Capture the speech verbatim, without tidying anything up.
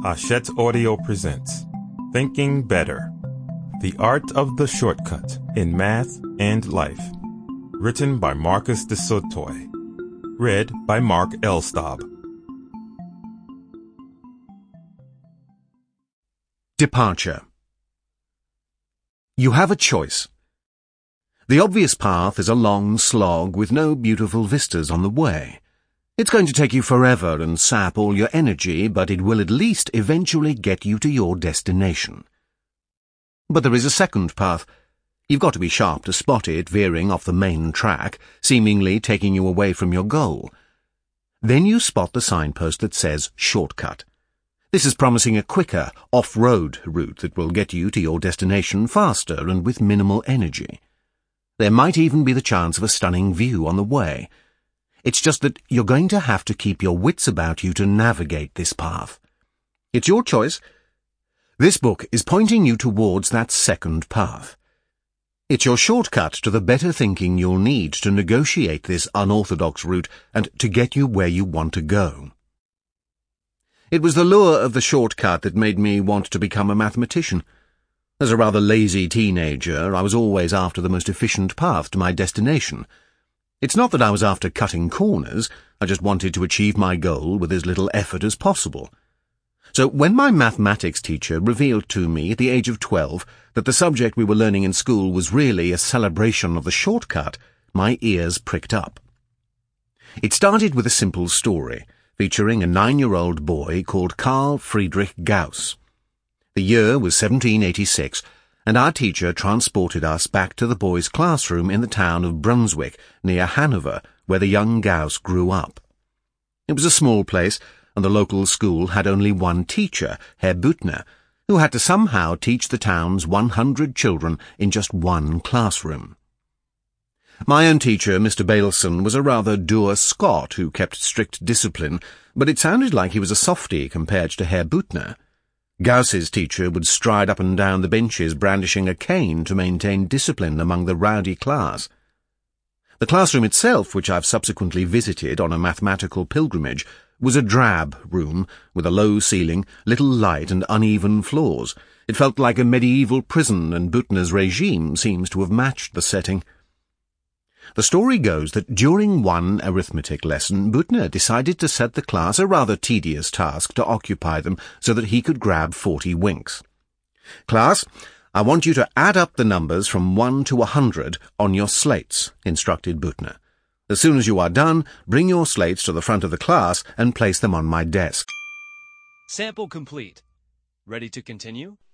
Hachette Audio presents Thinking Better, The Art of the Shortcut in Math and Life. Written by Marcus de Sautoy. Read by Mark Elstob. Departure. You have a choice. The obvious path is a long slog with no beautiful vistas on the way. It's going to take you forever and sap all your energy, but it will at least eventually get you to your destination. But there is a second path. You've got to be sharp to spot it veering off the main track, seemingly taking you away from your goal. Then you spot the signpost that says shortcut. This is promising a quicker, off-road route that will get you to your destination faster and with minimal energy. There might even be the chance of a stunning view on the way. It's just that you're going to have to keep your wits about you to navigate this path. It's your choice. This book is pointing you towards that second path. It's your shortcut to the better thinking you'll need to negotiate this unorthodox route and to get you where you want to go. It was the lure of the shortcut that made me want to become a mathematician. As a rather lazy teenager, I was always after the most efficient path to my destination. It's not that I was after cutting corners, I just wanted to achieve my goal with as little effort as possible. So when my mathematics teacher revealed to me at the age of twelve that the subject we were learning in school was really a celebration of the shortcut, my ears pricked up. It started with a simple story, featuring a nine-year-old boy called Carl Friedrich Gauss. The year was seventeen eighty-six, and our teacher transported us back to the boy's classroom in the town of Brunswick, near Hanover, where the young Gauss grew up. It was a small place, and the local school had only one teacher, Herr Büttner, who had to somehow teach the town's one hundred children in just one classroom. My own teacher, Mister Bailson, was a rather dour Scot who kept strict discipline, but it sounded like he was a softy compared to Herr Büttner. Gauss's teacher would stride up and down the benches brandishing a cane to maintain discipline among the rowdy class. The classroom itself, which I've subsequently visited on a mathematical pilgrimage, was a drab room with a low ceiling, little light and uneven floors. It felt like a medieval prison, and Büttner's regime seems to have matched the setting. The story goes that during one arithmetic lesson, Büttner decided to set the class a rather tedious task to occupy them so that he could grab forty winks. "Class, I want you to add up the numbers from one to a hundred on your slates," instructed Büttner. "As soon as you are done, bring your slates to the front of the class and place them on my desk." Sample complete. Ready to continue?